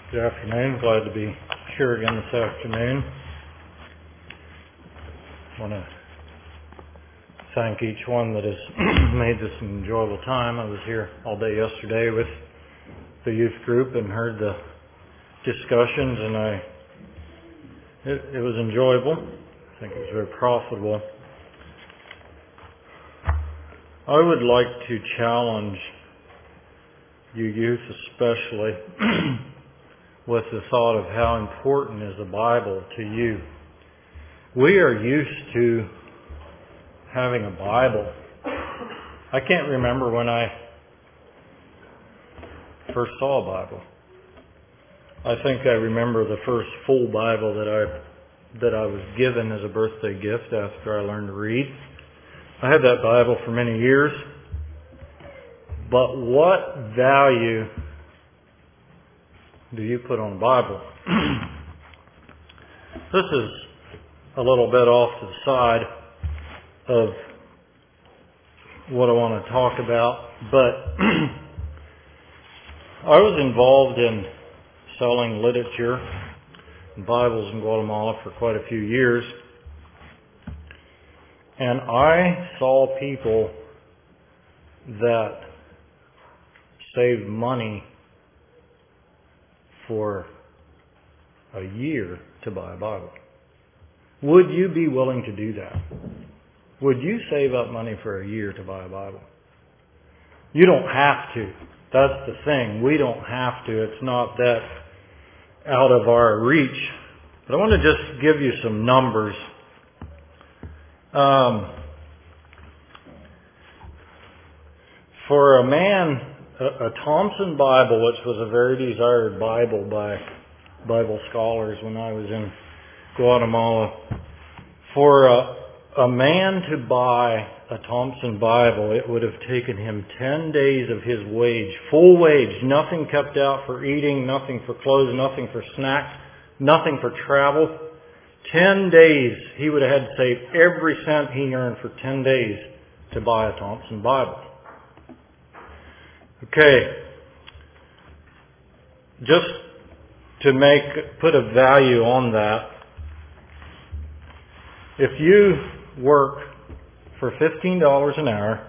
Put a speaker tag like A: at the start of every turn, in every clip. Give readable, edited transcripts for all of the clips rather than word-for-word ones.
A: Good afternoon. Glad to be here again this afternoon. I want to thank each one that has made this an enjoyable time. I was here all day yesterday with the youth group and heard the discussions, and it was enjoyable. I think it was very profitable. I would like to challenge you youth especially with the thought of how important is the Bible to you. We are used to having a Bible. I can't remember when I first saw a Bible. I think I remember the first full Bible that I was given as a birthday gift after I learned to read. I had that Bible for many years. But what value do you put on the Bible? This is a little bit off to the side of what I want to talk about, but I was involved in selling literature and Bibles in Guatemala for quite a few years, and I saw people that saved money for a year to buy a Bible. Would you be willing to do that? Would you save up money for a year to buy a Bible? You don't have to. That's the thing. We don't have to. It's not that out of our reach. But I want to just give you some numbers. For a man, a Thompson Bible, which was a very desired Bible by Bible scholars when I was in Guatemala, for a man to buy a Thompson Bible, it would have taken him 10 days of his wage, full wage, nothing kept out for eating, nothing for clothes, nothing for snacks, nothing for travel. 10 days, he would have had to save every cent he earned for 10 days to buy a Thompson Bible. Okay, just to put a value on that, if you work for $15 an hour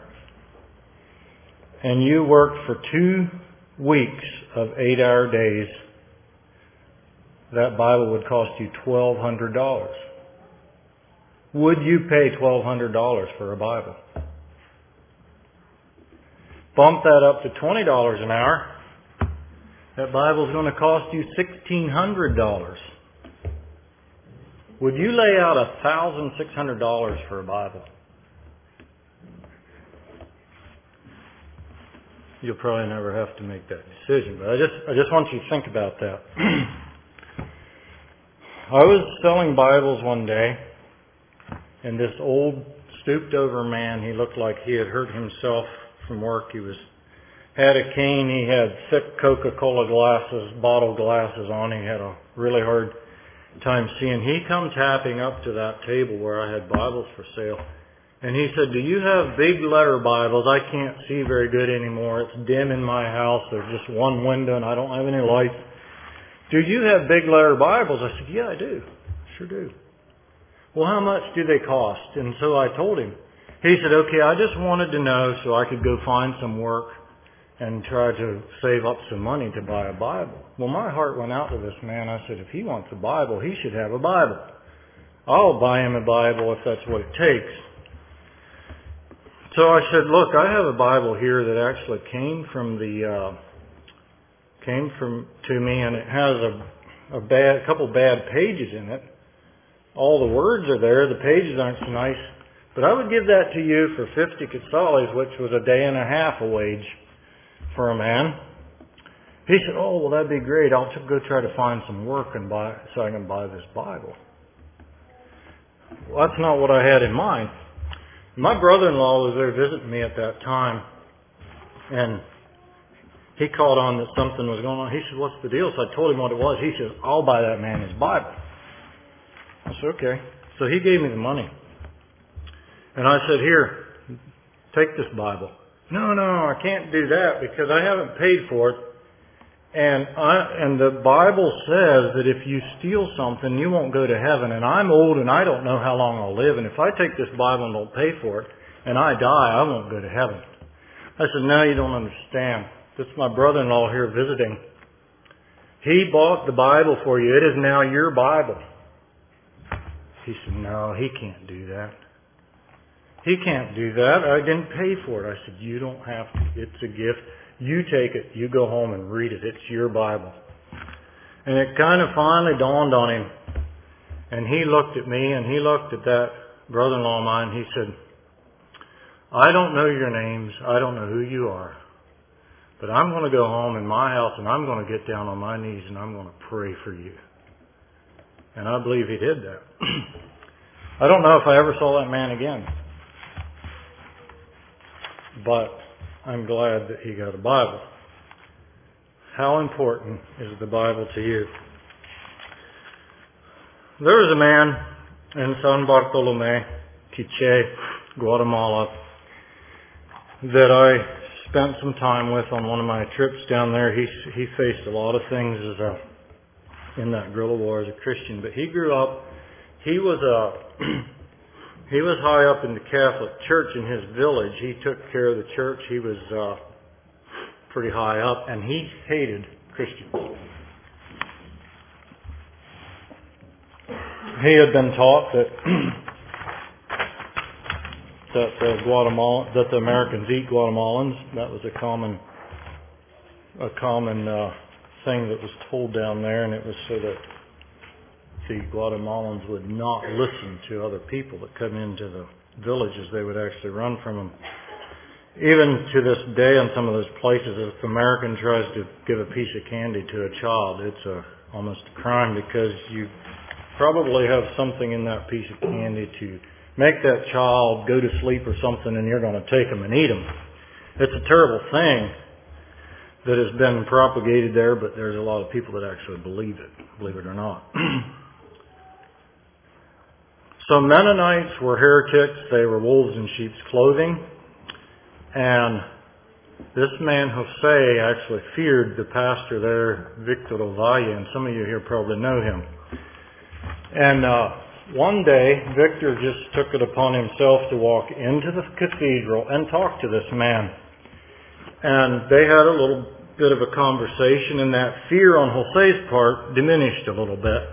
A: and you work for 2 weeks of 8-hour days, that Bible would cost you $1,200. Would you pay $1,200 for a Bible? Bump that up to $20 an hour. That Bible's going to cost you $1,600. Would you lay out $1,600 for a Bible? You'll probably never have to make that decision, but I just want you to think about that. I was selling Bibles one day, and this old, stooped-over man, he looked like he had hurt himself from work. He had a cane. He had thick Coca-Cola glasses, bottle glasses on. He had a really hard time seeing. He come tapping up to that table where I had Bibles for sale, and he said, "Do you have big letter Bibles? I can't see very good anymore. It's dim in my house. There's just one window, and I don't have any lights. Do you have big letter Bibles?" I said, "Yeah, I do. Sure do." "Well, how much do they cost?" And so I told him. He said, "Okay, I just wanted to know so I could go find some work and try to save up some money to buy a Bible." Well, my heart went out to this man. I said, if he wants a Bible, he should have a Bible. I'll buy him a Bible if that's what it takes. So I said, "Look, I have a Bible here that actually came to me, and it has a couple bad pages in it. All the words are there. The pages aren't so nice. But I would give that to you for 50 quetzales, which was a day and a half a wage for a man." He said, "Oh, well, that'd be great. I'll go try to find some work so I can buy this Bible." Well, that's not what I had in mind. My brother-in-law was there visiting me at that time, and he caught on that something was going on. He said, "What's the deal?" So I told him what it was. He said, "I'll buy that man his Bible." I said, "Okay." So he gave me the money. And I said, "Here, take this Bible." No, I can't do that because I haven't paid for it. And the Bible says that if you steal something, you won't go to heaven. And I'm old and I don't know how long I'll live. And if I take this Bible and don't pay for it and I die, I won't go to heaven. I said, no, you don't understand. This is my brother-in-law here visiting. He bought the Bible for you. It is now your Bible. He said, no, he can't do that. He can't do that. I didn't pay for it. I said, you don't have to. It's a gift. You take it. You go home and read it. It's your Bible. And it kind of finally dawned on him. And he looked at me and he looked at that brother-in-law of mine. He said, I don't know your names. I don't know who you are. But I'm going to go home in my house and I'm going to get down on my knees and I'm going to pray for you. And I believe he did that. I don't know if I ever saw that man again. But I'm glad that he got a Bible. How important is the Bible to you? There was a man in San Bartolome, Quiché, Guatemala, that I spent some time with on one of my trips down there. He faced a lot of things in that guerrilla war as a Christian, but he grew up. He was high up in the Catholic Church in his village. He took care of the church. He was pretty high up, and he hated Christians. He had been taught that that the Americans eat Guatemalans. That was a common thing that was told down there, and it was so that the Guatemalans would not listen to other people that come into the villages. They would actually run from them. Even to this day in some of those places, if an American tries to give a piece of candy to a child, it's almost a crime, because you probably have something in that piece of candy to make that child go to sleep or something, and you're going to take them and eat them. It's a terrible thing that has been propagated there, but there's a lot of people that actually believe it or not. So Mennonites were heretics. They were wolves in sheep's clothing. And this man, Jose, actually feared the pastor there, Victor Ovalle, and some of you here probably know him. And one day, Victor just took it upon himself to walk into the cathedral and talk to this man. And they had a little bit of a conversation, and that fear on Jose's part diminished a little bit.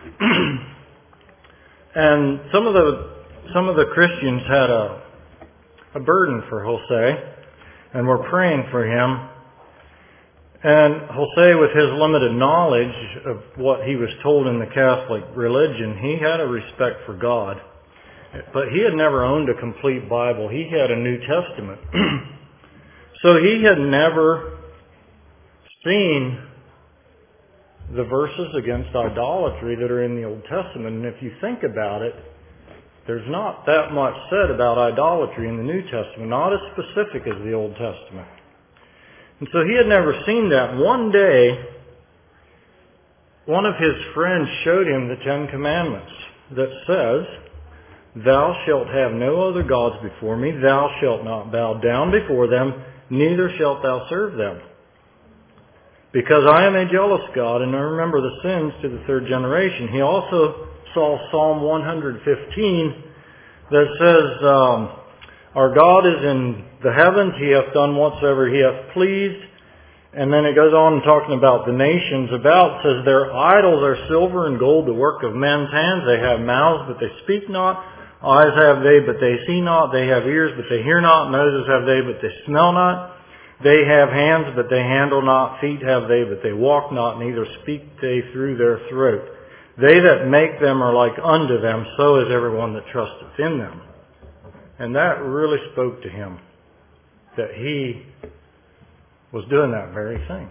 A: And some of the Christians had a burden for Jose, and were praying for him. And Jose, with his limited knowledge of what he was told in the Catholic religion, he had a respect for God. But he had never owned a complete Bible. He had a New Testament. So he had never seen the verses against idolatry that are in the Old Testament. And if you think about it, there's not that much said about idolatry in the New Testament, not as specific as the Old Testament. And so he had never seen that. One day, one of his friends showed him the Ten Commandments that says, "Thou shalt have no other gods before me, thou shalt not bow down before them, neither shalt thou serve them. Because I am a jealous God, and I remember the sins to the third generation." He also saw Psalm 115 that says, "Our God is in the heavens, He hath done whatsoever He hath pleased." And then it goes on talking about the nations about, says, "Their idols are silver and gold, the work of men's hands. They have mouths, but they speak not. Eyes have they, but they see not. They have ears, but they hear not. Noses have they, but they smell not. They have hands, but they handle not. Feet have they, but they walk not. Neither speak they through their throat. They that make them are like unto them. So is everyone that trusteth in them." And that really spoke to him, that he was doing that very thing.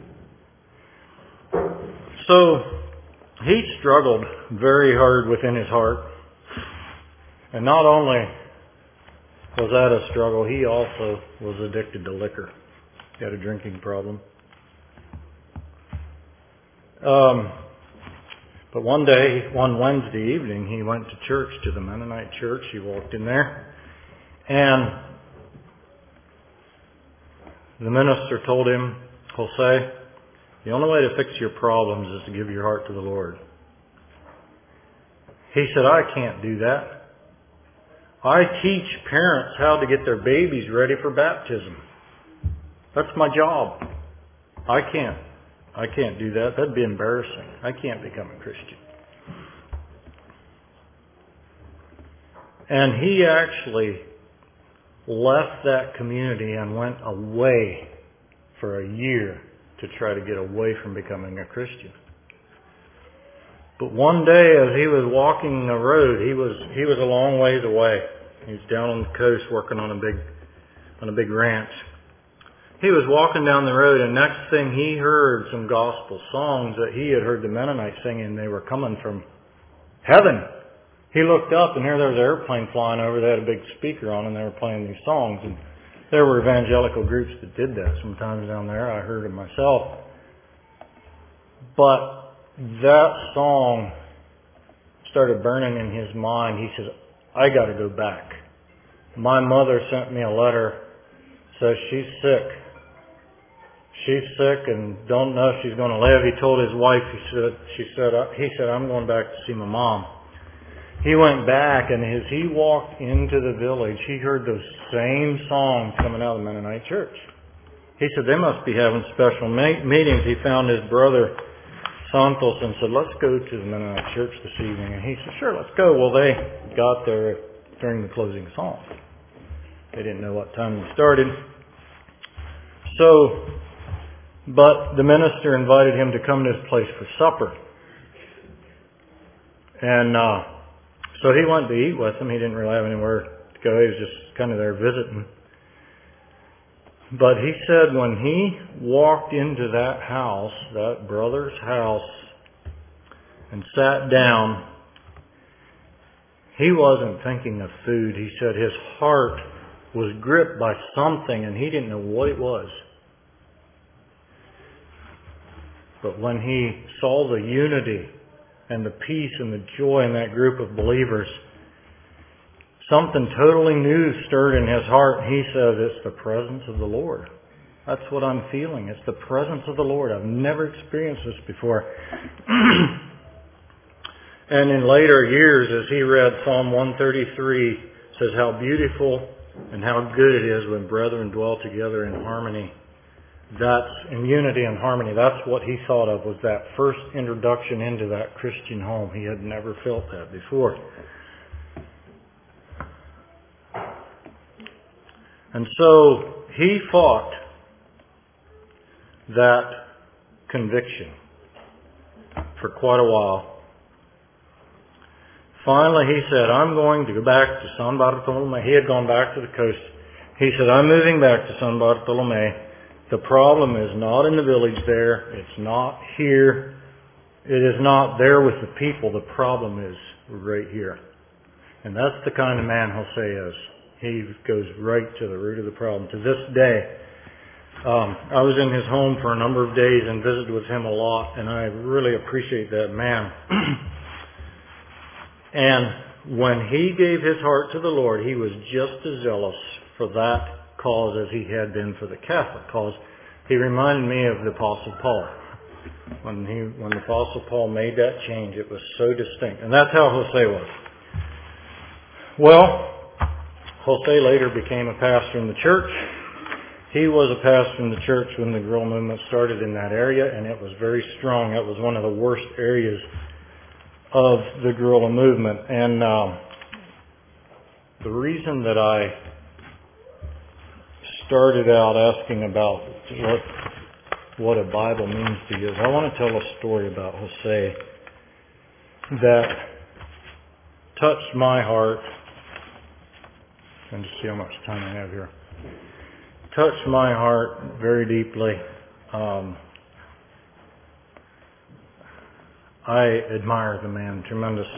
A: So he struggled very hard within his heart. And not only was that a struggle, he also was addicted to liquor. He had a drinking problem. But one day, one Wednesday evening, he went to church, to the Mennonite church. He walked in there, and the minister told him, "Jose, The only way to fix your problems is to give your heart to the Lord. He said, I can't do that. I teach parents how to get their babies ready for baptism. That's my job. I can't do that. That'd be embarrassing. I can't become a Christian. And he actually left that community and went away for a year to try to get away from becoming a Christian. But one day as he was walking the road, he was a long ways away. He was down on the coast working on a big ranch. He was walking down the road, and next thing he heard some gospel songs that he had heard the Mennonites singing. They were coming from heaven. He looked up, and there was an airplane flying over. They had a big speaker on, and they were playing these songs. And there were evangelical groups that did that sometimes down there. I heard it myself. But that song started burning in his mind. He said, I got to go back. My mother sent me a letter. Says she's sick. She's sick and don't know if she's going to live. He told his wife, he said, I'm going back to see my mom. He went back, and as he walked into the village, he heard those same songs coming out of the Mennonite church. He said, they must be having special meetings. He found his brother, Santos, and said, let's go to the Mennonite church this evening. And he said, sure, let's go. Well, they got there during the closing song. They didn't know what time we started. But the minister invited him to come to his place for supper. And so he went to eat with him. He didn't really have anywhere to go. He was just kind of there visiting. But he said when he walked into that house, that brother's house, and sat down, he wasn't thinking of food. He said his heart was gripped by something, and he didn't know what it was. But when he saw the unity and the peace and the joy in that group of believers, something totally new stirred in his heart. He says, it's the presence of the Lord. That's what I'm feeling. It's the presence of the Lord. I've never experienced this before. And in later years, as he read Psalm 133, says how beautiful and how good it is when brethren dwell together in harmony. That's in unity and harmony. That's what he thought of, was that first introduction into that Christian home. He had never felt that before. And so he fought that conviction for quite a while. Finally, he said, I'm going to go back to San Bartolome. He had gone back to the coast. He said, I'm moving back to San Bartolome. The problem is not in the village there. It's not here. It is not there with the people. The problem is right here. And that's the kind of man Jose is. He goes right to the root of the problem. To this day, I was in his home for a number of days and visited with him a lot, and I really appreciate that man. And when he gave his heart to the Lord, he was just as zealous for that cause as he had been for the Catholic cause. He reminded me of the Apostle Paul. When the Apostle Paul made that change, it was so distinct. And that's how Jose was. Well, Jose later became a pastor in the church. He was a pastor in the church when the guerrilla movement started in that area, and it was very strong. It was one of the worst areas of the guerrilla movement. And the reason that I started out asking about what a Bible means to you is I want to tell a story about Jose that touched my heart. And to see how much time I have here. Touched my heart very deeply. I admire the man tremendous.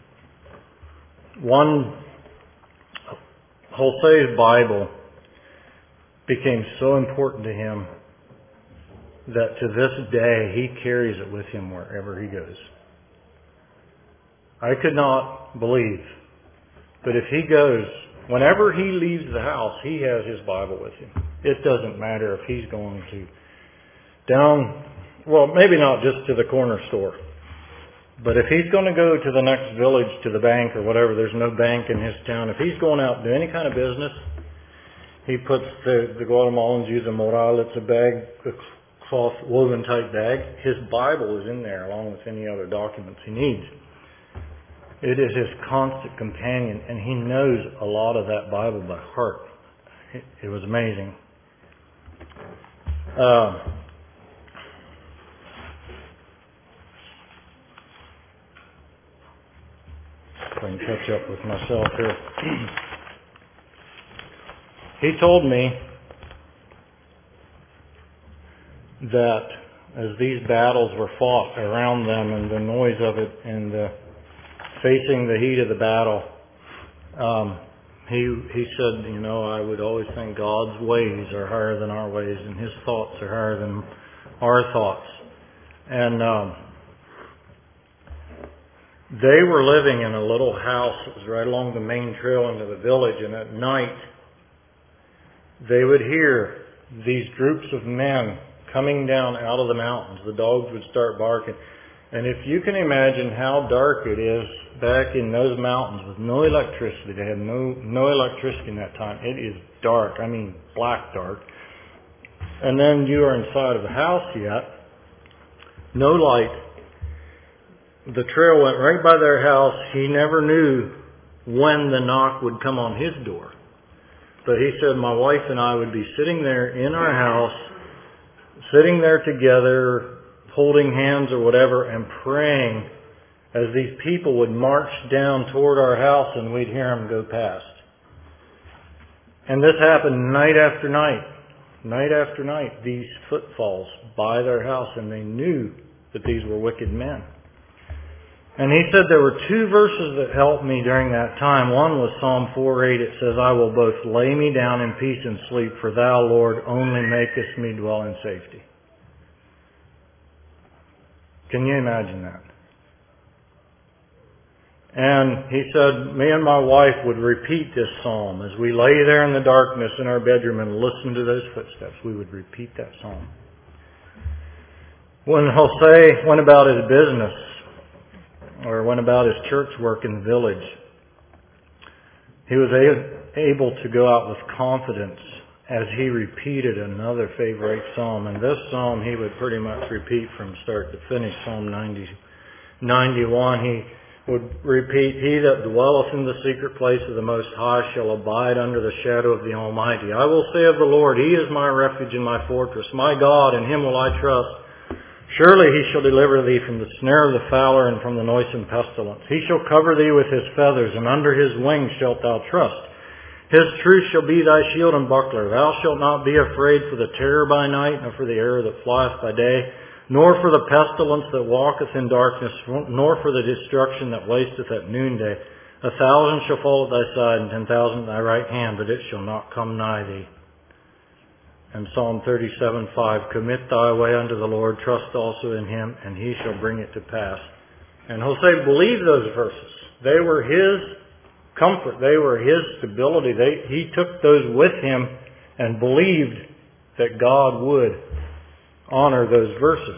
A: Jose's Bible became so important to him that to this day he carries it with him wherever he goes. I could not believe, but if he goes, whenever he leaves the house, he has his Bible with him. It doesn't matter if he's going to down well, maybe not just to the corner store, but if he's going to go to the next village, to the bank or whatever, there's no bank in his town. If he's going out to do any kind of business, he puts the Guatemalans use a moral. It's a bag, a cloth woven type bag. His Bible is in there along with any other documents he needs. It is his constant companion, and he knows a lot of that Bible by heart. It was amazing. If I can catch up with myself here. He told me that as these battles were fought around them and the noise of it and facing the heat of the battle, he said, you know, I would always think God's ways are higher than our ways and His thoughts are higher than our thoughts. And they were living in a little house that was right along the main trail into the village, and at night they would hear these groups of men coming down out of the mountains. The dogs would start barking. And if you can imagine how dark it is back in those mountains with no electricity, they had no electricity in that time. It is dark. I mean black dark. And then you are inside of the house yet. No light. The trail went right by their house. He never knew when the knock would come on his door. But he said my wife and I would be sitting there in our house, sitting there together, holding hands or whatever, and praying as these people would march down toward our house and we'd hear them go past. And this happened night after night. Night after night, these footfalls by their house, and they knew that these were wicked men. And he said there were two verses that helped me during that time. One was Psalm 4:8. It says, I will both lay me down in peace and sleep, for thou, Lord, only makest me dwell in safety. Can you imagine that? And he said, me and my wife would repeat this psalm. As we lay there in the darkness in our bedroom and listen to those footsteps, we would repeat that psalm. When Jose went about his business, or went about his church work in the village, he was able to go out with confidence as he repeated another favorite psalm. And this psalm he would pretty much repeat from start to finish. Psalm 91, he would repeat, He that dwelleth in the secret place of the Most High shall abide under the shadow of the Almighty. I will say of the Lord, He is my refuge and my fortress, my God, in Him will I trust. Surely He shall deliver thee from the snare of the fowler and from the noisome pestilence. He shall cover thee with His feathers, and under His wings shalt thou trust. His truth shall be thy shield and buckler. Thou shalt not be afraid for the terror by night, nor for the arrow that flieth by day, nor for the pestilence that walketh in darkness, nor for the destruction that wasteth at noonday. 1,000 shall fall at thy side, and 10,000 at thy right hand, but it shall not come nigh thee. And Psalm 37:5, commit thy way unto the Lord, trust also in Him, and He shall bring it to pass. And Jose believed those verses. They were his comfort. They were his stability. He took those with him and believed that God would honor those verses.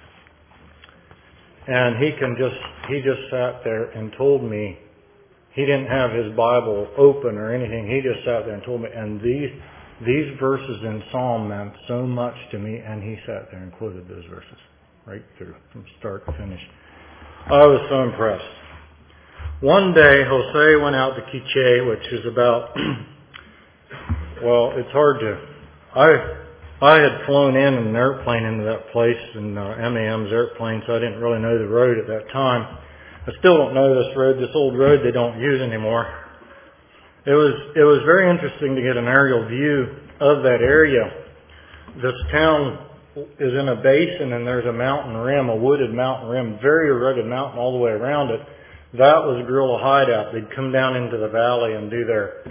A: And he just sat there and told me, he didn't have his Bible open or anything. He just sat there and told me, and these verses in Psalm meant so much to me, and he sat there and quoted those verses right through from start to finish. I was so impressed. One day, Jose went out to Quiche, which is about, well, it's hard to, I had flown in an airplane into that place, in MAM's airplane, so I didn't really know the road at that time. I still don't know this road, this old road they don't use anymore. It was very interesting to get an aerial view of that area. This town is in a basin, and there's a mountain rim, a wooded mountain rim, very rugged mountain all the way around it. That was a guerrilla hideout. They'd come down into the valley and do their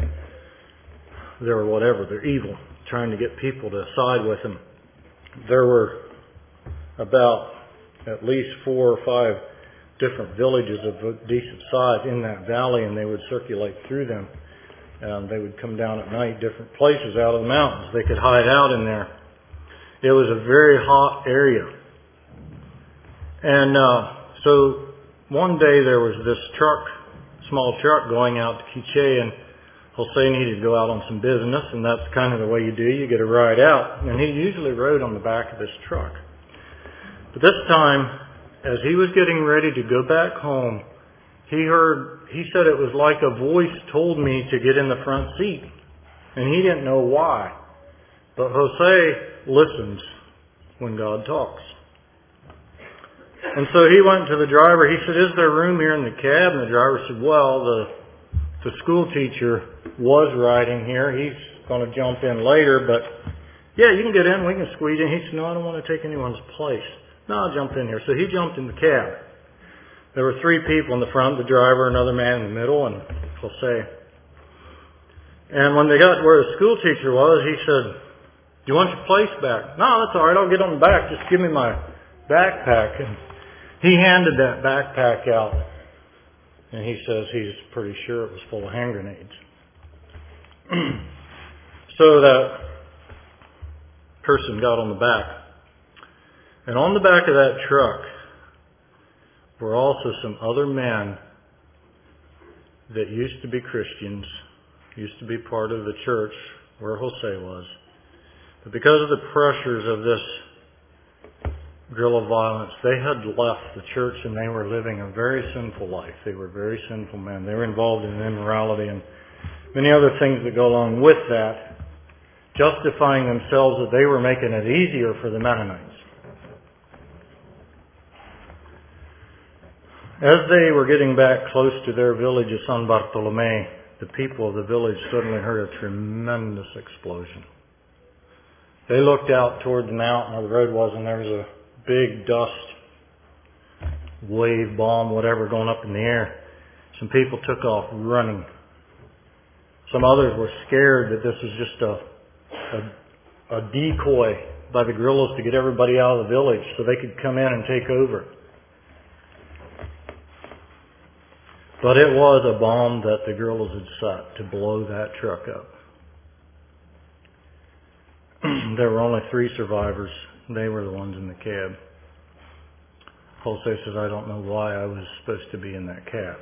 A: evil, trying to get people to side with them. There were about at least 4 or 5 different villages of a decent size in that valley, and they would circulate through them. They would come down at night, different places out of the mountains. They could hide out in there. It was a very hot area. And so one day there was this small truck going out to Quiche, and Jose needed to go out on some business, and that's kind of the way you do. You get a ride out. And he usually rode on the back of this truck. But this time, as he was getting ready to go back home, he said it was like a voice told me to get in the front seat. And he didn't know why. But Jose listens when God talks. And so he went to the driver. He said, "Is there room here in the cab?" And the driver said, "Well, the school teacher was riding here. He's going to jump in later, but yeah, you can get in. We can squeeze in." He said, "No, I don't want to take anyone's place." "No, I'll jump in here." So he jumped in the cab. There were 3 people in the front, the driver, another man in the middle, and Jose. And when they got to where the school teacher was, he said, "Do you want your place back?" "No, that's all right. I'll get on the back. Just give me my backpack." And he handed that backpack out. And he says he's pretty sure it was full of hand grenades. So that person got on the back. And on the back of that truck were also some other men that used to be Christians, used to be part of the church where Jose was. But because of the pressures of this guerrilla violence, they had left the church and they were living a very sinful life. They were very sinful men. They were involved in immorality and many other things that go along with that, justifying themselves that they were making it easier for the Mennonites. As they were getting back close to their village of San Bartolome, the people of the village suddenly heard a tremendous explosion. They looked out toward the mountain where the road was, and there was a big dust wave, bomb, whatever, going up in the air. Some people took off running. Some others were scared that this was just a decoy by the guerrillas to get everybody out of the village so they could come in and take over. But it was a bomb that the guerrillas had set to blow that truck up. There were only 3 survivors. They were the ones in the cab. Jose says, "I don't know why I was supposed to be in that cab."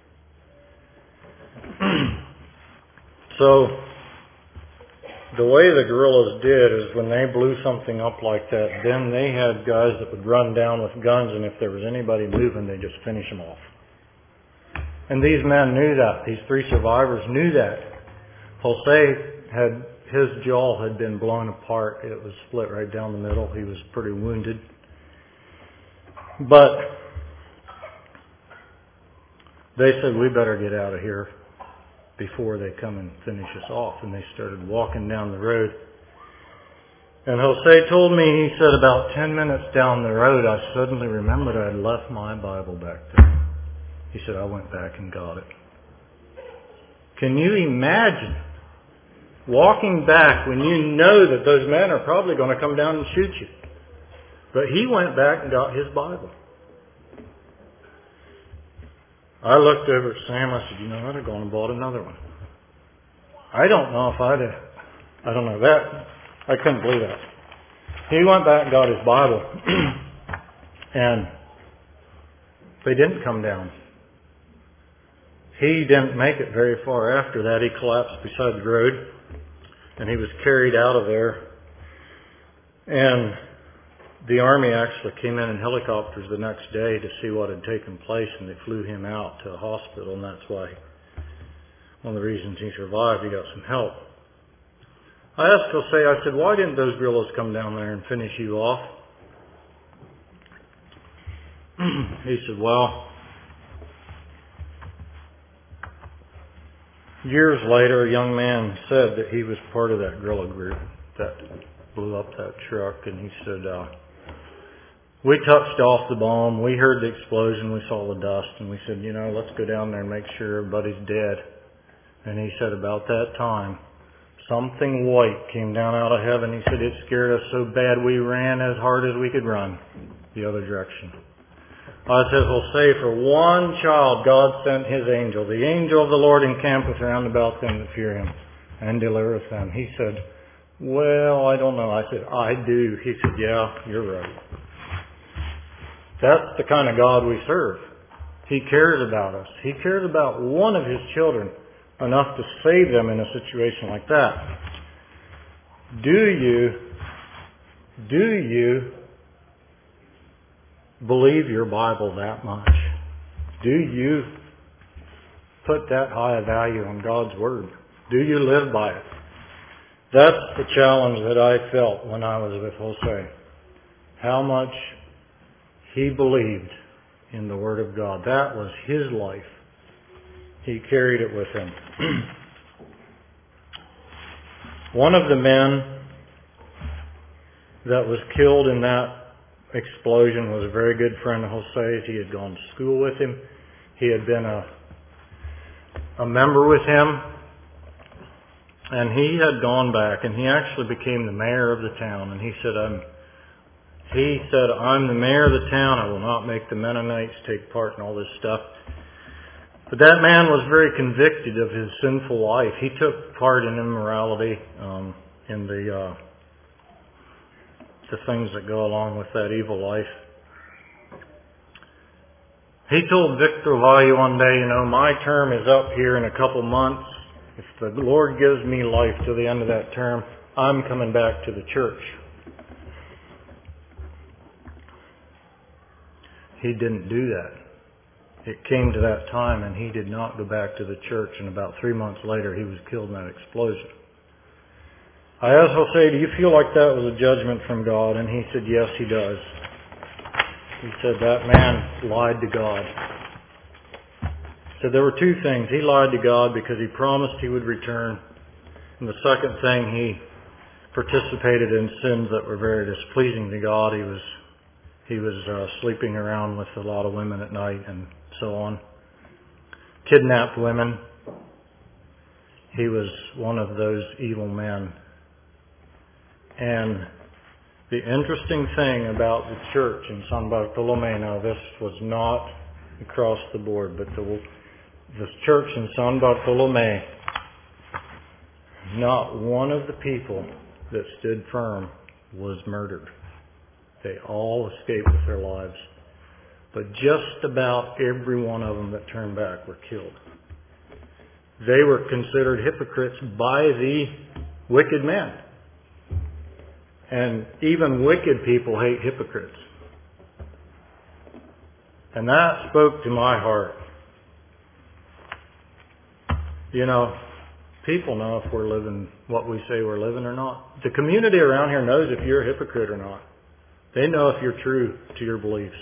A: So, the way the guerrillas did is when they blew something up like that, then they had guys that would run down with guns, and if there was anybody moving, they'd just finish them off. And these men knew that. These 3 survivors knew that. Jose his jaw had been blown apart. It was split right down the middle. He was pretty wounded. But they said, "We better get out of here before they come and finish us off." And they started walking down the road. And Jose told me, he said, about 10 minutes down the road, I suddenly remembered I had left my Bible back there. He said, "I went back and got it." Can you imagine walking back when you know that those men are probably going to come down and shoot you? But he went back and got his Bible. I looked over at Sam. I said, "I'd have gone and bought another one." I don't know if I don't know that. I couldn't believe that. He went back and got his Bible. And they didn't come down. He didn't make it very far after that. He collapsed beside the road. And he was carried out of there. And the army actually came in helicopters the next day to see what had taken place, and they flew him out to a hospital, and that's why one of the reasons he survived, he got some help. I asked Jose, I said, "Why didn't those guerrillas come down there and finish you off?" He said, "Well, years later, a young man said that he was part of that guerrilla group that blew up that truck, and he said, we touched off the bomb, we heard the explosion, we saw the dust, and we said, let's go down there and make sure everybody's dead." And he said about that time, something white came down out of heaven. He said it scared us so bad we ran as hard as we could run the other direction. I said, "Jose, for one child, God sent His angel. The angel of the Lord encampeth round about them that fear Him and delivereth them." He said, "Well, I don't know." I said, "I do." He said, "Yeah, you're right." That's the kind of God we serve. He cares about us. He cares about one of His children enough to save them in a situation like that. Do you believe your Bible that much? Do you put that high a value on God's Word? Do you live by it? That's the challenge that I felt when I was with Jose. How much he believed in the Word of God. That was his life. He carried it with him. One of the men that was killed in that explosion was a very good friend of Jose's. He had gone to school with him. He had been a member with him. And he had gone back, and he actually became the mayor of the town. And he said, I'm the mayor of the town. I will not make the Mennonites take part in all this stuff. But that man was very convicted of his sinful life. He took part in immorality, in the things that go along with that evil life. He told Victor Valle one day, my term is up here in a couple months. If the Lord gives me life to the end of that term, I'm coming back to the church. He didn't do that. It came to that time and he did not go back to the church, and about 3 months later he was killed in that explosion. I asked Jose, do you feel like that was a judgment from God? And he said, yes, he does. He said that man lied to God. He said there were two things. He lied to God because he promised he would return. And the second thing, he participated in sins that were very displeasing to God. He was sleeping around with a lot of women at night and so on. Kidnapped women. He was one of those evil men. And the interesting thing about the church in San Bartolome, now this was not across the board, but the church in San Bartolome, not one of the people that stood firm was murdered. They all escaped with their lives. But just about every one of them that turned back were killed. They were considered hypocrites by the wicked men. And even wicked people hate hypocrites. And that spoke to my heart. People know if we're living what we say we're living or not. The community around here knows if you're a hypocrite or not. They know if you're true to your beliefs.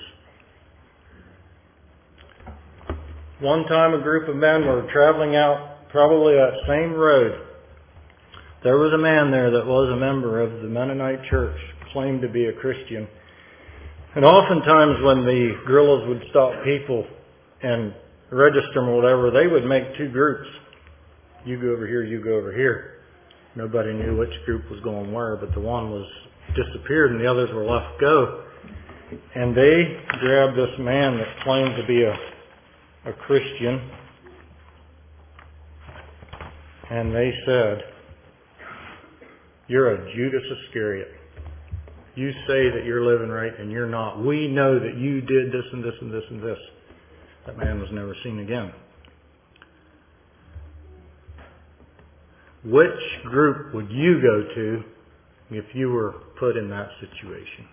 A: One time a group of men were traveling out probably that same road. There was a man there that was a member of the Mennonite church, claimed to be a Christian. And oftentimes when the guerrillas would stop people and register them or whatever, they would make two groups. You go over here, you go over here. Nobody knew which group was going where, but the one was disappeared and the others were left go. And they grabbed this man that claimed to be a Christian, and they said, you're a Judas Iscariot. You say that you're living right and you're not. We know that you did this and this and this and this. That man was never seen again. Which group would you go to if you were put in that situation?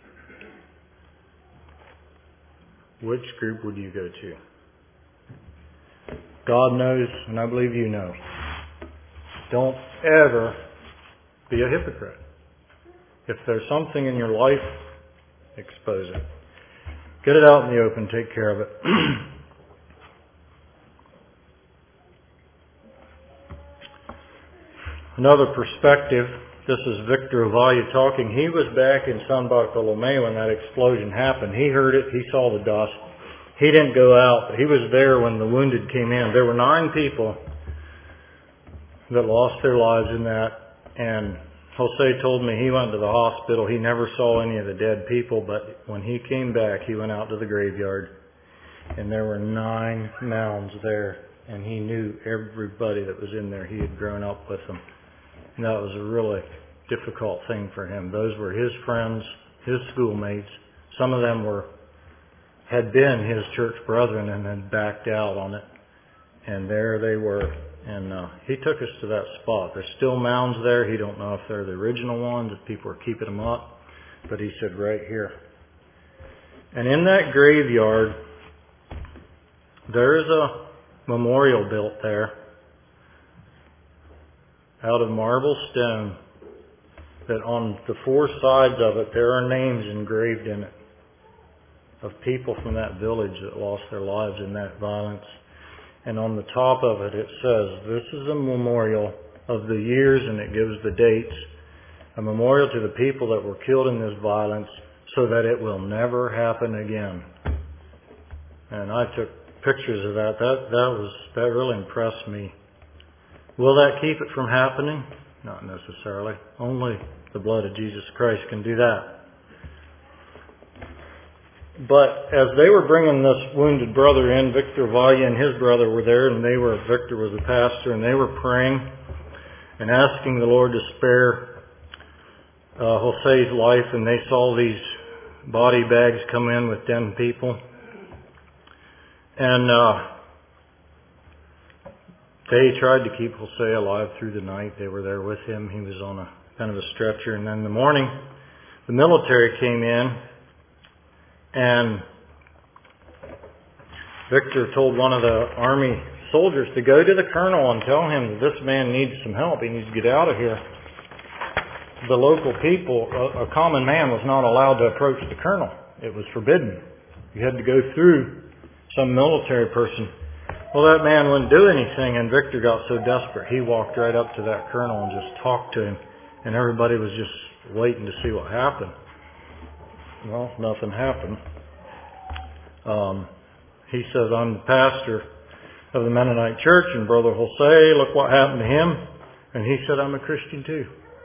A: Which group would you go to? God knows, and I believe you know. Don't ever be a hypocrite. If there's something in your life, expose it. Get it out in the open. Take care of it. Another perspective. This is Victor Valle talking. He was back in San Bartolome when that explosion happened. He heard it. He saw the dust. He didn't go out, but he was there when the wounded came in. There were 9 people that lost their lives in that. And Jose told me he went to the hospital. He never saw any of the dead people, but when he came back, he went out to the graveyard. And there were 9 mounds there. And he knew everybody that was in there. He had grown up with them. And that was a really difficult thing for him. Those were his friends, his schoolmates. Some of them were had been his church brethren and had backed out on it. And there they were. And he took us to that spot. There's still mounds there. He don't know if they're the original ones, if people are keeping them up. But he said right here. And in that graveyard, there is a memorial built there out of marble stone that on the four sides of it there are names engraved in it of people from that village that lost their lives in that violence. And on the top of it, it says, this is a memorial of the years, and it gives the dates, a memorial to the people that were killed in this violence so that it will never happen again. And I took pictures of that. That really impressed me. Will that keep it from happening? Not necessarily. Only the blood of Jesus Christ can do that. But as they were bringing this wounded brother in, Victor Valle and his brother were there, and Victor was the pastor, and they were praying and asking the Lord to spare Jose's life, and they saw these body bags come in with 10 people. And they tried to keep Jose alive through the night. They were there with him. He was on a kind of a stretcher. And then in the morning, the military came in, and Victor told one of the army soldiers to go to the colonel and tell him that this man needs some help. He needs to get out of here. The local people, a common man, was not allowed to approach the colonel. It was forbidden. You had to go through some military person. Well, that man wouldn't do anything, and Victor got so desperate, he walked right up to that colonel and just talked to him, and everybody was just waiting to see what happened. Well, nothing happened. He says, I'm the pastor of the Mennonite church, and Brother Jose, look what happened to him. And he said, I'm a Christian too.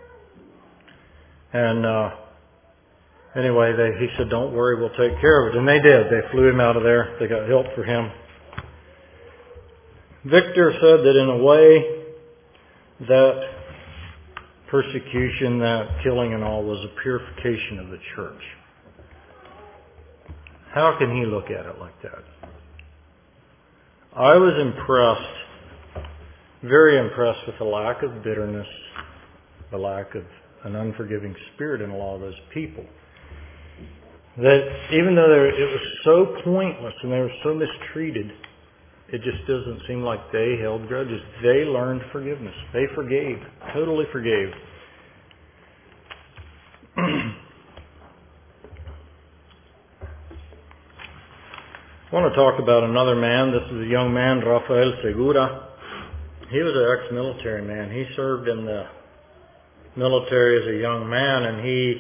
A: And anyway, he said, don't worry, we'll take care of it. And they did. They flew him out of there. They got help for him. Victor said that in a way, that persecution, that killing and all was a purification of the church. How can he look at it like that? I was impressed, very impressed with the lack of bitterness, the lack of an unforgiving spirit in a lot of those people. That even though it was so pointless and they were so mistreated, it just doesn't seem like they held grudges. They learned forgiveness. They forgave, totally forgave. I want to talk about another man. This is a young man, Rafael Segura. He was an ex-military man. He served in the military as a young man, and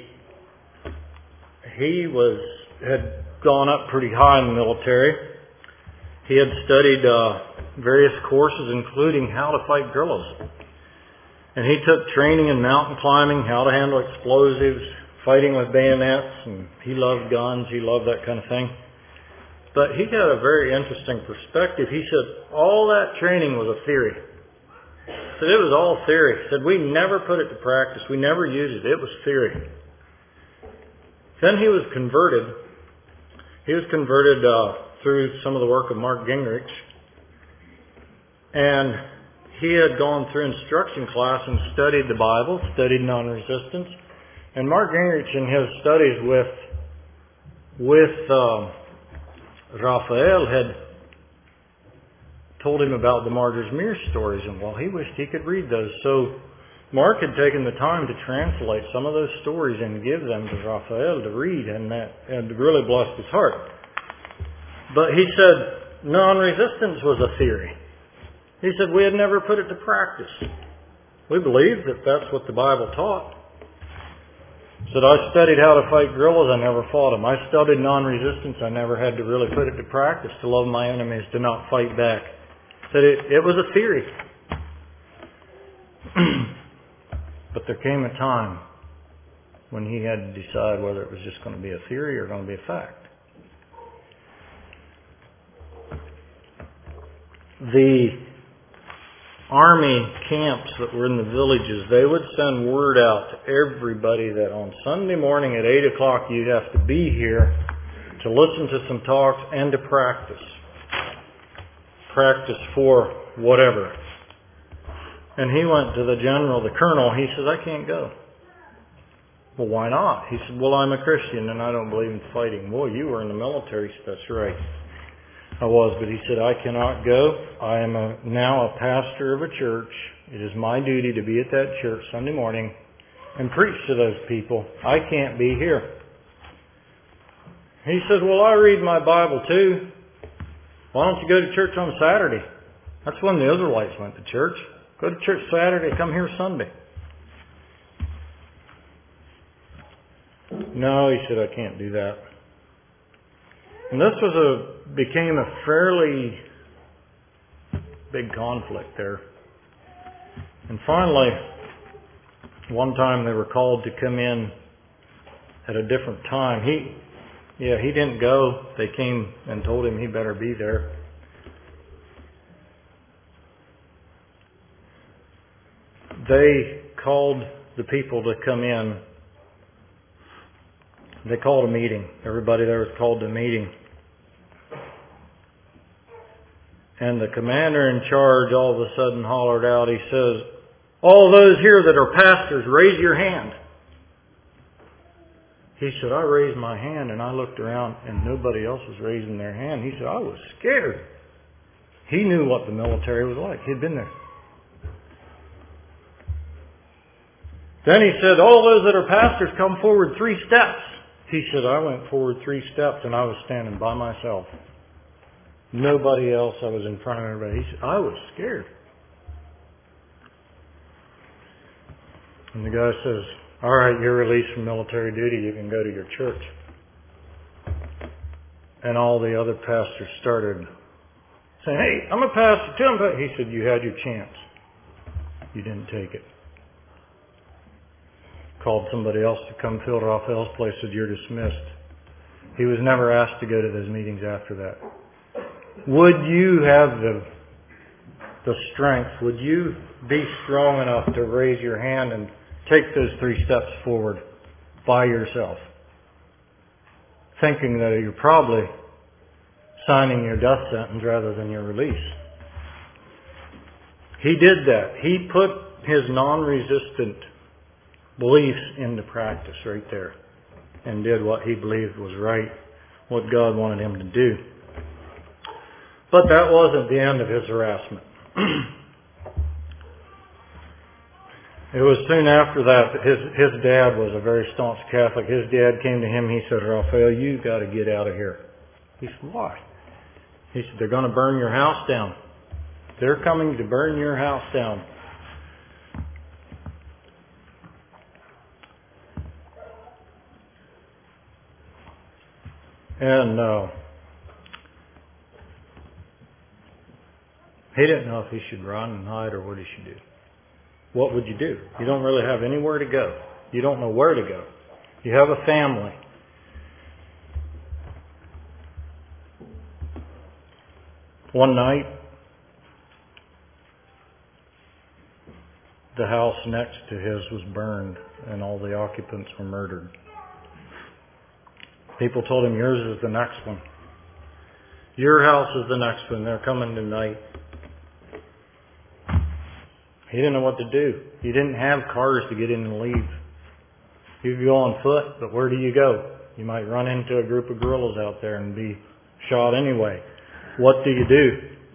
A: he had gone up pretty high in the military. He had studied various courses, including how to fight guerrillas. And he took training in mountain climbing, how to handle explosives, fighting with bayonets, and he loved guns. He loved that kind of thing. But he had a very interesting perspective. He said all that training was a theory. He said it was all theory. He said we never put it to practice. We never used it. It was theory. Then he was converted. He was converted through some of the work of Mark Gingrich. And he had gone through instruction class and studied the Bible, studied non-resistance. And Mark Gingrich in his studies with Raphael had told him about the Martyrs' Mirror stories, and he wished he could read those. So Mark had taken the time to translate some of those stories and give them to Raphael to read, and that really blessed his heart. But he said non-resistance was a theory. He said we had never put it to practice. We believed that that's what the Bible taught. He said, I studied how to fight guerrillas, I never fought them. I studied non-resistance, I never had to really put it to practice, to love my enemies, to not fight back. He said it was a theory. But there came a time when he had to decide whether it was just going to be a theory or going to be a fact. The army camps that were in the villages, they would send word out to everybody that on Sunday morning at 8 o'clock you have to be here to listen to some talks and to practice. Practice for whatever. And he went to the general, the colonel. He says, I can't go. Well, why not? He said, well, I'm a Christian and I don't believe in fighting. Well, you were in the military. That's right. I was, but he said, I cannot go. I am now a pastor of a church. It is my duty to be at that church Sunday morning and preach to those people. I can't be here. He said, well, I read my Bible too. Why don't you go to church on Saturday? That's when the Israelites went to church. Go to church Saturday, come here Sunday. No, he said, I can't do that. And this became a fairly big conflict there. And finally, one time they were called to come in at a different time. He didn't go. They came and told him he better be there. They called the people to come in. They called a meeting. Everybody there was called to a meeting. And the commander in charge all of a sudden hollered out, he says, all those here that are pastors, raise your hand. He said, I raised my hand and I looked around and nobody else was raising their hand. He said, I was scared. He knew what the military was like. He'd been there. Then he said, all those that are pastors, come forward 3 steps. He said, I went forward 3 steps and I was standing by myself. Nobody else. I was in front of everybody. He said, I was scared. And the guy says, all right, you're released from military duty. You can go to your church. And all the other pastors started saying, hey, I'm a pastor too. He said, you had your chance. You didn't take it. Called somebody else to come fill Raphael's place, said, you're dismissed. He was never asked to go to those meetings after that. Would you have the strength? Would you be strong enough to raise your hand and take those 3 steps forward by yourself? Thinking that you're probably signing your death sentence rather than your release. He did that. He put his non-resistant beliefs into practice right there and did what he believed was right, what God wanted him to do. But that wasn't the end of his harassment. It was soon after that his dad was a very staunch Catholic. His dad came to him. He said, Raphael, you got to get out of here. He said, why? He said, they're going to burn your house down. They're coming to burn your house down. And he didn't know if he should run and hide or what he should do. What would you do? You don't really have anywhere to go. You don't know where to go. You have a family. One night, the house next to his was burned and all the occupants were murdered. People told him, yours is the next one. Your house is the next one. They're coming tonight. He didn't know what to do. He didn't have cars to get in and leave. You could go on foot, but where do you go? You might run into a group of guerrillas out there and be shot anyway. What do you do?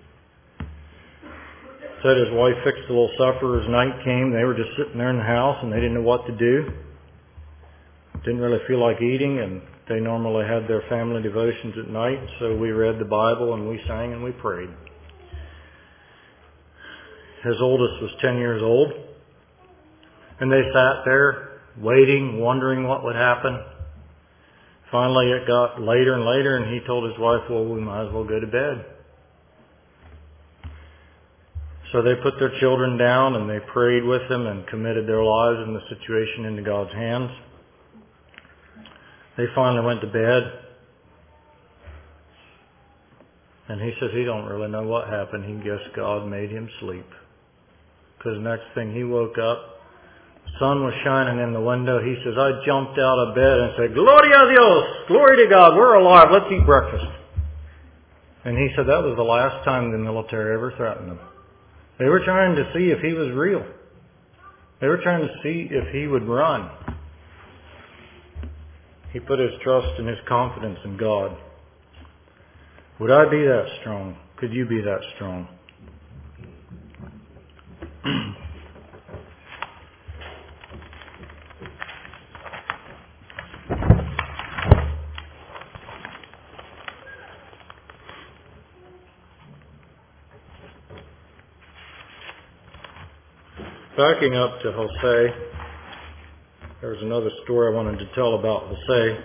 A: Said his wife fixed a little supper. As night came, they were just sitting there in the house and they didn't know what to do. Didn't really feel like eating, and they normally had their family devotions at night, so we read the Bible and we sang and we prayed. His oldest was 10 years old, and they sat there waiting, wondering what would happen. Finally it got later and later, and he told his wife, well, we might as well go to bed. So they put their children down and they prayed with them and committed their lives and the situation into God's hands. They finally went to bed. And he says he don't really know what happened. He guessed God made him sleep. Because next thing he woke up, Sun was shining in the window. He says, I jumped out of bed and said, Gloria a Dios! Glory to God! We're alive! Let's eat breakfast. And he said that was the last time the military ever threatened him. They were trying to see if he was real. They were trying to see if he would run. He put his trust and his confidence in God. Would I be that strong? Could you be that strong? Backing up to Jose, there's another story I wanted to tell about Jose.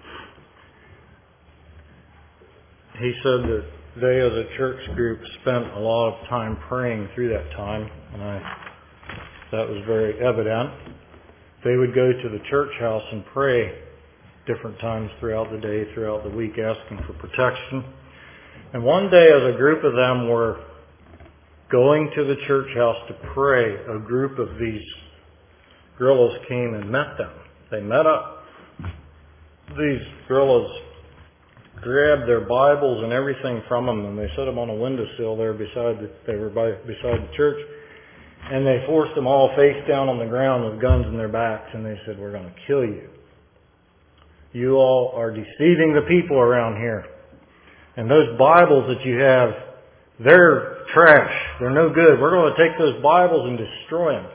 A: He said that they as a church group spent a lot of time praying through that time, and that was very evident. They would go to the church house and pray different times throughout the day, throughout the week, asking for protection. And one day as a group of them were going to the church house to pray, a group of these guerrillas came and met them. They met up. These guerrillas grabbed their Bibles and everything from them, and they set them on a windowsill there beside the church, and they forced them all face down on the ground with guns in their backs, and they said, we're going to kill you. You all are deceiving the people around here. And those Bibles that you have, they're trash. They're no good. We're going to take those Bibles and destroy them.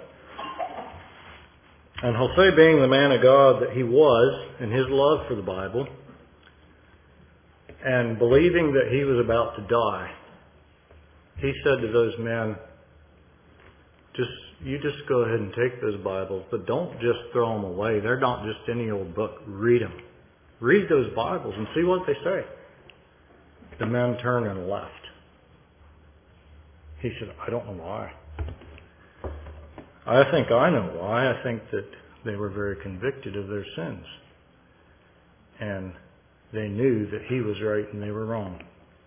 A: And Jose, being the man of God that he was, in his love for the Bible, and believing that he was about to die, he said to those men, you just go ahead and take those Bibles, but don't just throw them away. They're not just any old book. Read them. Read those Bibles and see what they say. The men turned and left. He said, I don't know why. I think I know why. I think that they were very convicted of their sins. And they knew that he was right and they were wrong.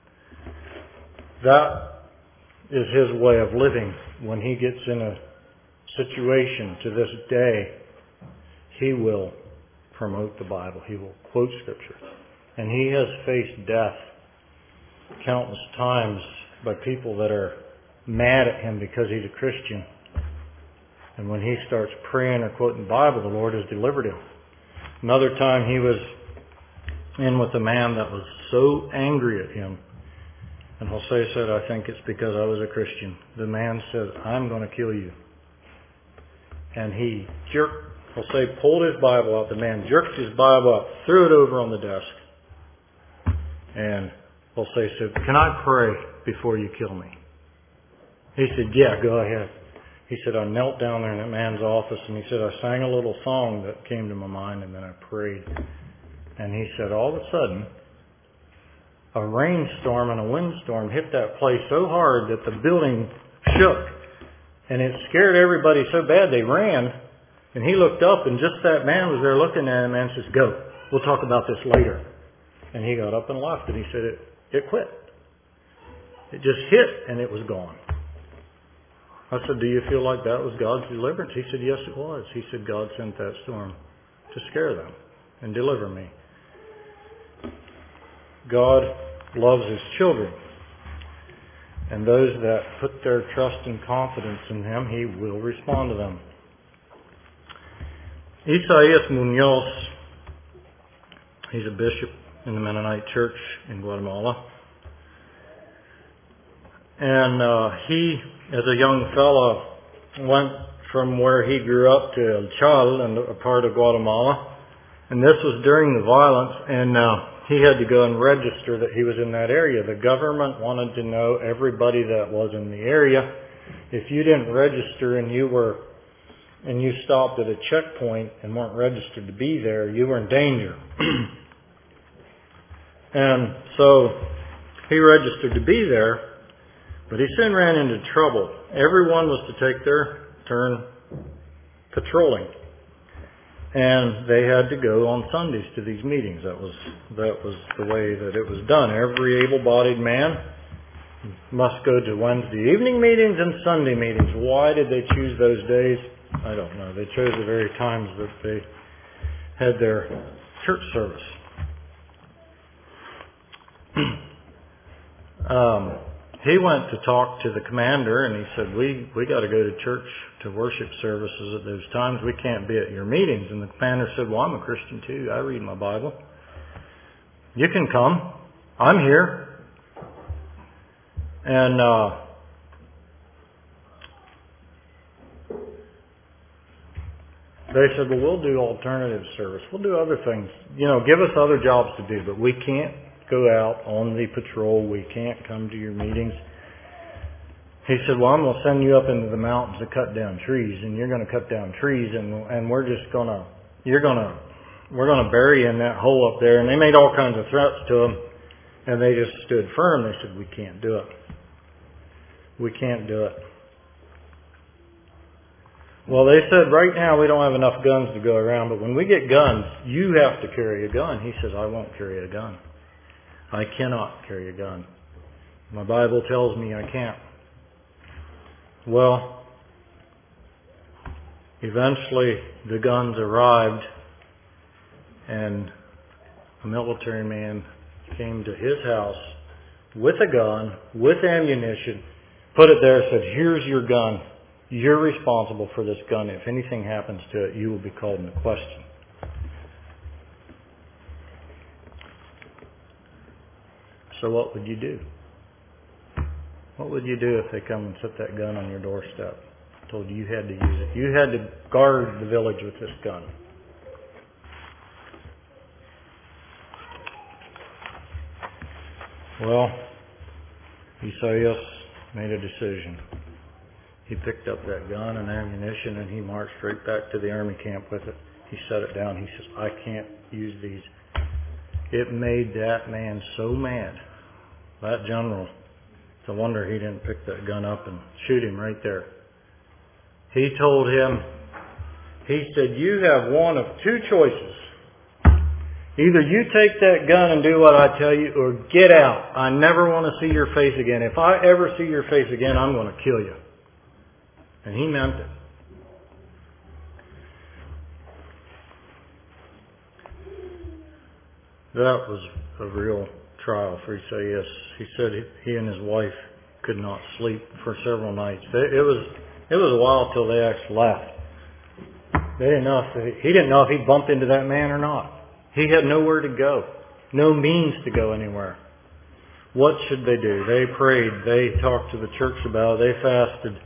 A: That is his way of living. When he gets in a situation to this day, he will promote the Bible. He will quote Scripture. And he has faced death countless times by people that are mad at him because he's a Christian. And when he starts praying or quoting the Bible, the Lord has delivered him. Another time he was in with a man that was so angry at him. And Jose said, I think it's because I was a Christian. The man said, I'm going to kill you. And Jose pulled his Bible out. The man jerked his Bible out, threw it over on the desk. And Jose said, can I pray before you kill me? He said, yeah, go ahead. He said, I knelt down there in that man's office, and he said, I sang a little song that came to my mind, and then I prayed. And he said, all of a sudden, a rainstorm and a windstorm hit that place so hard that the building shook. And it scared everybody so bad they ran. And he looked up, and just that man was there looking at him, and says, go, we'll talk about this later. And he got up and left, and he said, it quit. It just hit, and it was gone. I said, do you feel like that was God's deliverance? He said, yes, it was. He said, God sent that storm to scare them and deliver me. God loves His children. And those that put their trust and confidence in Him, He will respond to them. Isaias Munoz, he's a bishop in the Mennonite Church in Guatemala. And he, as a young fellow, went from where he grew up to El Chal, and a part of Guatemala. And this was during the violence, and he had to go and register that he was in that area. The government wanted to know everybody that was in the area. If you didn't register and you stopped at a checkpoint and weren't registered to be there, you were in danger. And so he registered to be there, but he soon ran into trouble. Everyone was to take their turn patrolling. And they had to go on Sundays to these meetings. That was the way that it was done. Every able-bodied man must go to Wednesday evening meetings and Sunday meetings. Why did they choose those days? I don't know. They chose the very times that they had their church service. He went to talk to the commander, and he said, we got to go to church to worship services at those times. We can't be at your meetings. And the commander said, well, I'm a Christian too. I read my Bible. You can come. I'm here. And they said, well, we'll do alternative service. We'll do other things. Give us other jobs to do, but we can't go out on the patrol. We can't come to your meetings. He said, well, I'm going to send you up into the mountains to cut down trees, and you're going to cut down trees, and we're going to bury you in that hole up there. And they made all kinds of threats to him, and they just stood firm. They said, we can't do it. We can't do it. Well, they said, right now we don't have enough guns to go around, but when we get guns, you have to carry a gun. He says, I won't carry a gun. I cannot carry a gun. My Bible tells me I can't. Well, eventually the guns arrived, and a military man came to his house with a gun, with ammunition, put it there, said, here's your gun. You're responsible for this gun. If anything happens to it, you will be called into question. So what would you do? What would you do if they come and set that gun on your doorstep? Told you had to use it. You had to guard the village with this gun. Well, Esaias made a decision. He picked up that gun and ammunition, and he marched straight back to the army camp with it. He set it down. He says, I can't use these. It made that man so mad, that general. It's a wonder he didn't pick that gun up and shoot him right there. He told him, he said, you have one of two choices. Either you take that gun and do what I tell you, or get out. I never want to see your face again. If I ever see your face again, I'm going to kill you. And he meant it. That was a real trial for Esaias. He said he and his wife could not sleep for several nights. It was a while till they actually left. He didn't know if he'd bump into that man or not. He had nowhere to go, no means to go anywhere. What should they do? They prayed. They talked to the church about it. They fasted.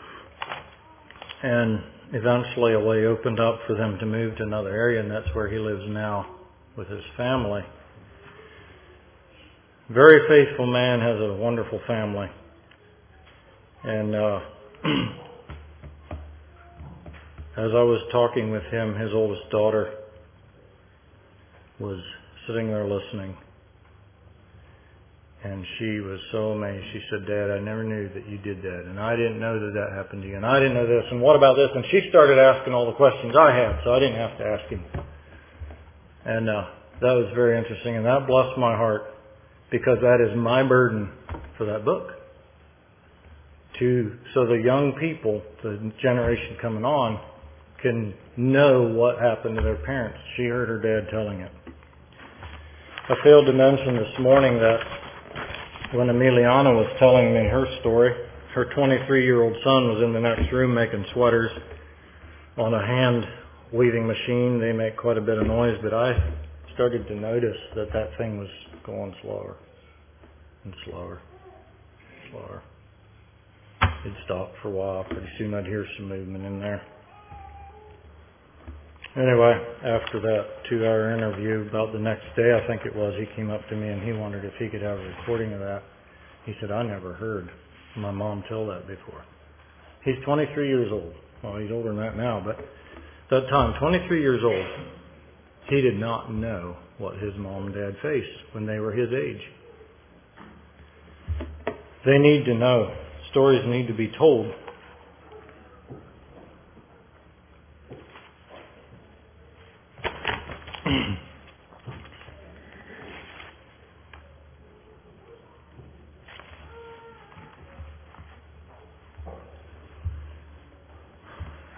A: And eventually a way opened up for them to move to another area, and that's where he lives now with his family. Very faithful man, has a wonderful family. And as I was talking with him, his oldest daughter was sitting there listening. And she was so amazed. She said, Dad, I never knew that you did that. And I didn't know that that happened to you. And I didn't know this. And what about this? And she started asking all the questions I had, so I didn't have to ask him. And that was very interesting. And that blessed my heart, because that is my burden for that book. So the young people, the generation coming on, can know what happened to their parents. She heard her dad telling it. I failed to mention this morning that when Emiliana was telling me her story, her 23-year-old son was in the next room making sweaters on a hand weaving machine. They make quite a bit of noise, but I started to notice that thing was going slower and slower, slower. It'd stop for a while. Pretty soon I'd hear some movement in there. Anyway, after that 2-hour interview, about the next day, I think it was, he came up to me and he wondered if he could have a recording of that. He said, I never heard my mom tell that before. He's 23 years old. Well, he's older than that now, but that time, 23 years old, he did not know what his mom and dad faced when they were his age. They need to know. Stories need to be told.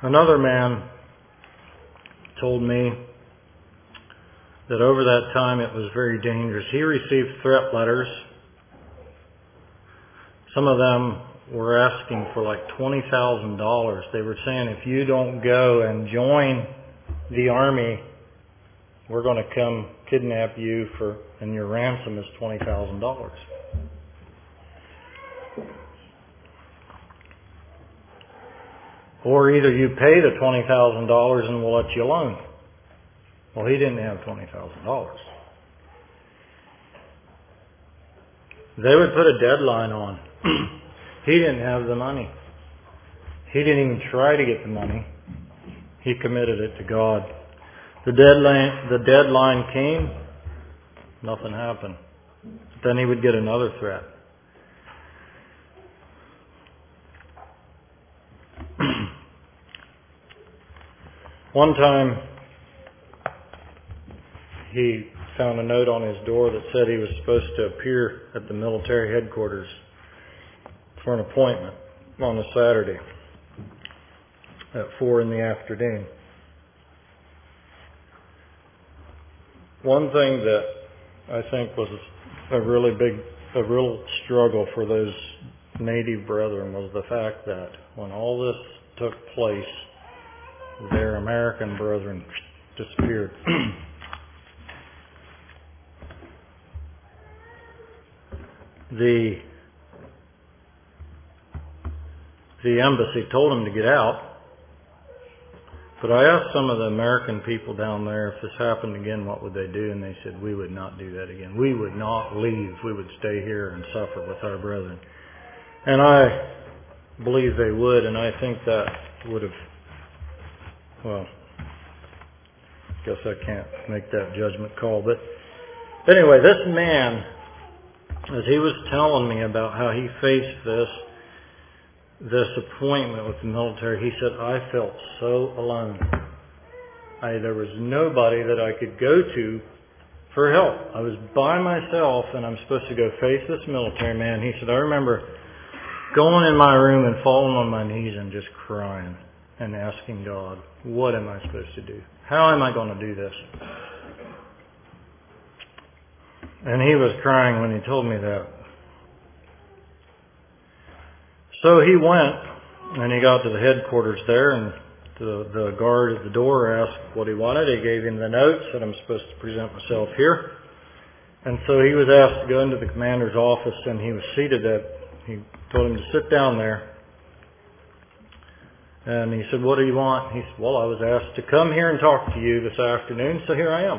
A: Another man told me that over that time it was very dangerous. He received threat letters. Some of them were asking for like $20,000. They were saying, if you don't go and join the army, we're going to come kidnap you and your ransom is $20,000. Or either you pay the $20,000 and we'll let you alone. Well, he didn't have $20,000. They would put a deadline on. He didn't have the money. He didn't even try to get the money. He committed it to God. The deadline came. Nothing happened. Then he would get another threat. One time, he found a note on his door that said he was supposed to appear at the military headquarters for an appointment on a Saturday at 4 in the afternoon. One thing that I think was a real struggle for those native brethren was the fact that when all this took place, their American brethren disappeared. The embassy told them to get out, but I asked some of the American people down there if this happened again, what would they do? And they said, we would not do that again. We would not leave. We would stay here and suffer with our brethren. And I believe they would, and I think that would have, well, I guess I can't make that judgment call. But anyway, this man, as he was telling me about how he faced this appointment with the military, he said, I felt so alone. There was nobody that I could go to for help. I was by myself, and I'm supposed to go face this military man. He said, I remember going in my room and falling on my knees and just crying and asking God, what am I supposed to do? How am I going to do this? And he was crying when he told me that. So he went, and he got to the headquarters there, and the guard at the door asked what he wanted. He gave him the note, said I'm supposed to present myself here. And so he was asked to go into the commander's office, and he was seated he told him to sit down there. And he said, what do you want? He said, well, I was asked to come here and talk to you this afternoon, so here I am.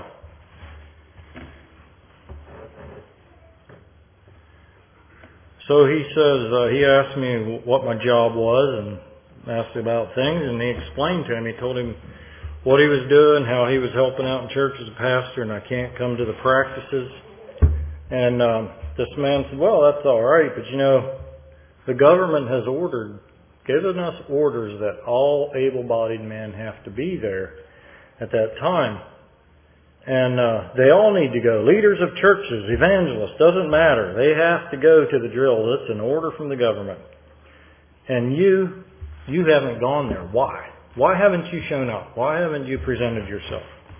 A: So he says, he asked me what my job was and asked about things, and he explained to him. He told him what he was doing, how he was helping out in church as a pastor, and I can't come to the practices. And this man said, well, that's all right, but the government has given us orders that all able-bodied men have to be there at that time. And they all need to go. Leaders of churches, evangelists, doesn't matter. They have to go to the drill. It's an order from the government. And you haven't gone there. Why? Why haven't you shown up? Why haven't you presented yourself?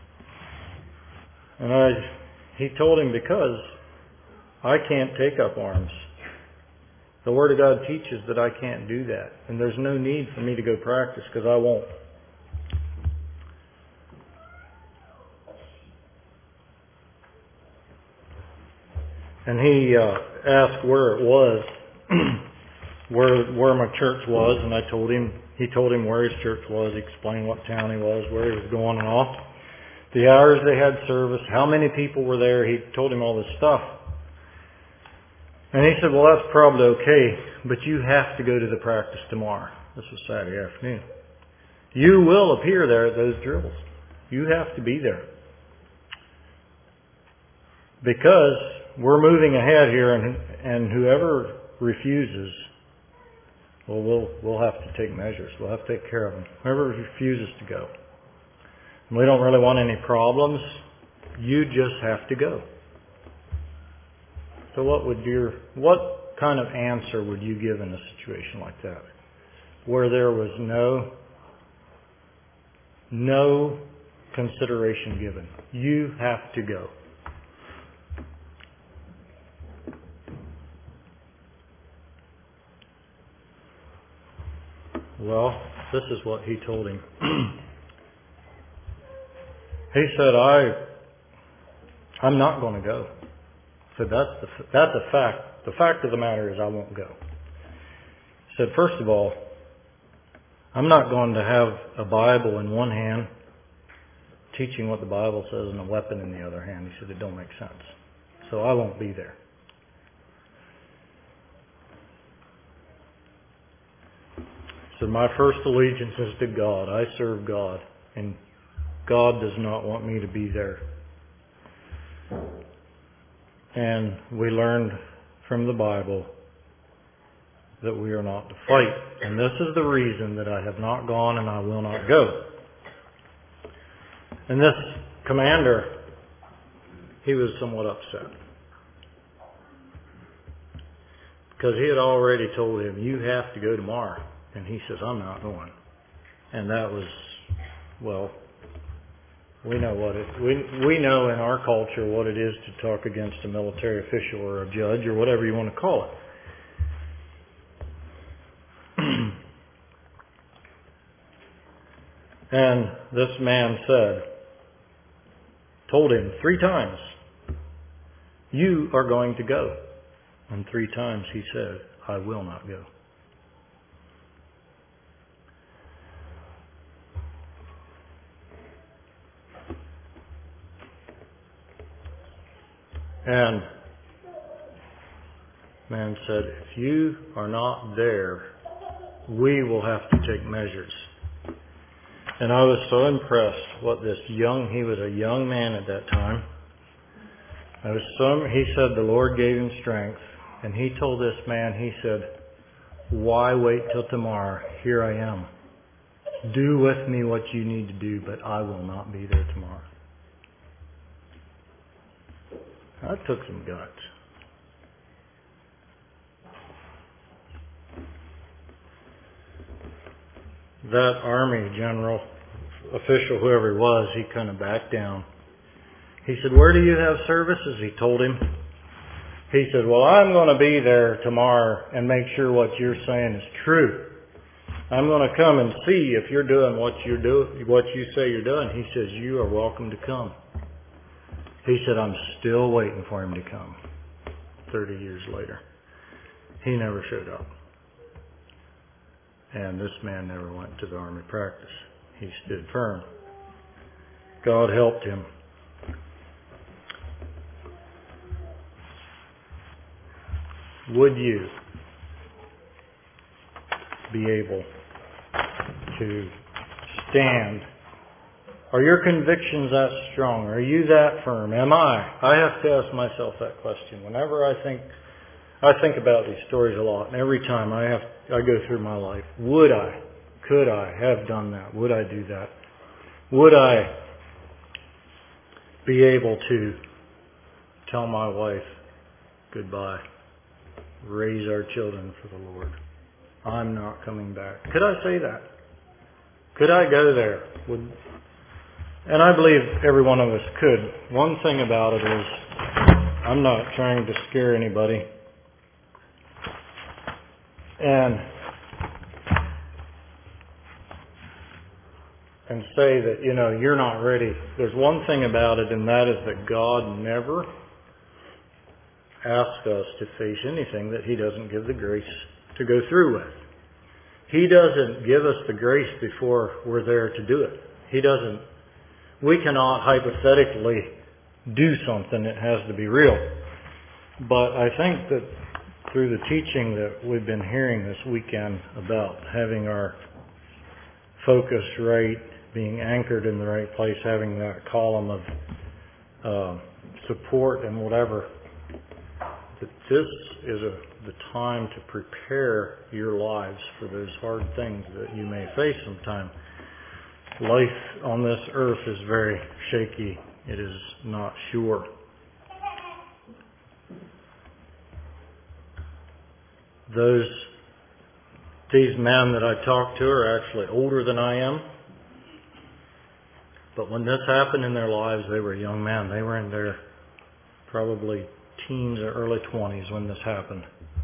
A: And he told him, because I can't take up arms. The Word of God teaches that I can't do that. And there's no need for me to go practice, because I won't. And he asked where it was, where my church was, and he told him where his church was. He explained what town he was, where he was going and all. The hours they had service, how many people were there. He told him all this stuff. And he said, well, that's probably okay, but you have to go to the practice tomorrow. This was Saturday afternoon. You will appear there at those drills. You have to be there. Because we're moving ahead here, and whoever refuses, well, we'll have to take measures. We'll have to take care of them. Whoever refuses to go. And we don't really want any problems. You just have to go. So what kind of answer would you give in a situation like that? Where there was no No consideration given. You have to go. Well, this is what he told him. He said, I'm not going to go. So that's a fact. The fact of the matter is I won't go. He said, first of all, I'm not going to have a Bible in one hand, teaching what the Bible says, and a weapon in the other hand. He said, it don't make sense. So I won't be there. So my first allegiance is to God. I serve God, and God does not want me to be there. And we learned from the Bible that we are not to fight. And this is the reason that I have not gone and I will not go. And this commander, he was somewhat upset. Because he had already told him, you have to go tomorrow. And he says, I'm not going. And that was, well, we know we know in our culture what it is to talk against a military official or a judge or whatever you want to call it. And this man told him 3 times, you are going to go. And 3 times he said, I will not go. And man said, if you are not there, we will have to take measures. And I was so impressed what he was a young man at that time. He said the Lord gave him strength. And he told this man, he said, why wait till tomorrow? Here I am. Do with me what you need to do, but I will not be there tomorrow. That took some guts. That army general, official, whoever he was, he kind of backed down. He said, where do you have services? He told him. He said, well, I'm going to be there tomorrow and make sure what you're saying is true. I'm going to come and see if you're doing what you say you're doing. He says, you are welcome to come. He said, I'm still waiting for him to come. 30 years later. He never showed up. And this man never went to the army practice. He stood firm. God helped him. Would you be able to stand? Are your convictions that strong? Are you that firm? Am I? I have to ask myself that question. Whenever I think about these stories a lot, and every time I go through my life, could I have done that? Would I do that? Would I be able to tell my wife goodbye? Raise our children for the Lord. I'm not coming back. Could I say that? Could I go there? And I believe every one of us could. One thing about it is, I'm not trying to scare anybody. And say that, you're not ready. There's one thing about it, and that is that God never asks us to face anything that He doesn't give the grace to go through with. He doesn't give us the grace before we're there to do it. We cannot hypothetically do something. It has to be real. But I think that through the teaching that we've been hearing this weekend about having our focus right, being anchored in the right place, having that column of support and whatever, that this is the time to prepare your lives for those hard things that you may face sometime. Life on this earth is very shaky. It is not sure. These men that I talked to are actually older than I am. But when this happened in their lives, they were young men. They were in their probably teens or early 20s when this happened.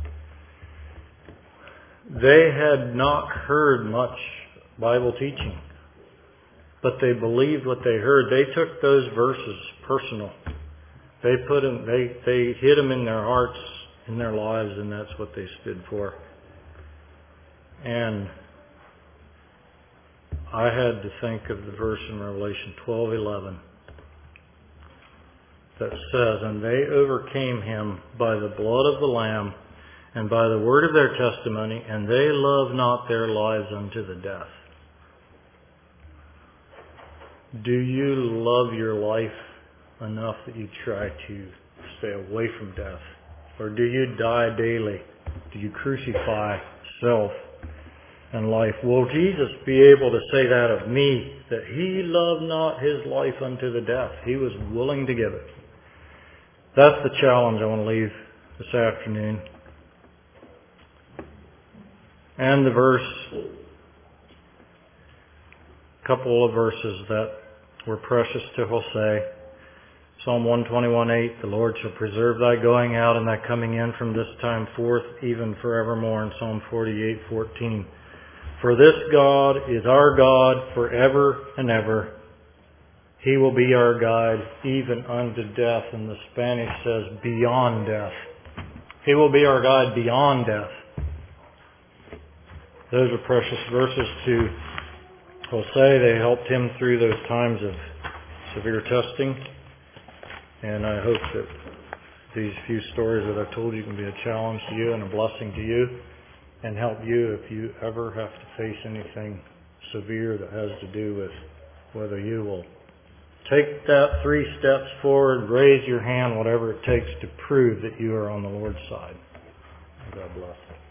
A: They had not heard much Bible teaching, but they believed what they heard. They took those verses personal. They put them, they hid them in their hearts, in their lives, and that's what they stood for. And I had to think of the verse in Revelation 12:11 that says, "And they overcame him by the blood of the Lamb and by the word of their testimony, and they loved not their lives unto the death." Do you love your life enough that you try to stay away from death? Or do you die daily? Do you crucify self and life? Will Jesus be able to say that of me, that he loved not his life unto the death? He was willing to give it. That's the challenge I want to leave this afternoon. And the verse, a couple of verses that were precious to Hosea. Psalm 121:8, "The Lord shall preserve thy going out and thy coming in from this time forth, even forevermore." And Psalm 48:14, "For this God is our God forever and ever. He will be our guide even unto death." And the Spanish says, beyond death. He will be our guide beyond death. Those are precious verses to Hosea. They helped him through those times of severe testing. And I hope that these few stories that I've told you can be a challenge to you and a blessing to you, and help you if you ever have to face anything severe that has to do with whether you will take that 3 steps forward, raise your hand, whatever it takes to prove that you are on the Lord's side. God bless.